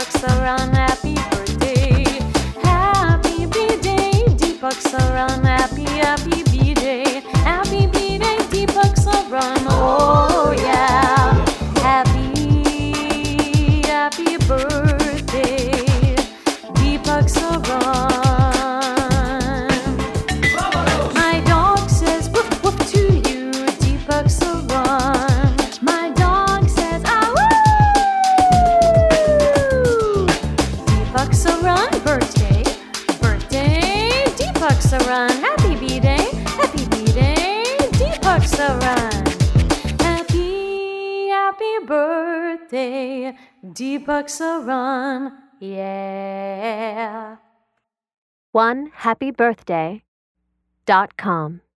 Deepak Saran, happy birthday. Happy B-Day, Deepak Saran, happy B-Day. Happy B-Day, Deepak Saran, oh yeah. Happy birthday, Deepak Saran. My dog says woof woof to you, Deepak Saran. My dog says ah woo. Deepak Saran, birthday, Deepak Saran, happy B-Day, Deepak Saran. Happy birthday, Deepak Saran, yeah. OneHappyBirthday.com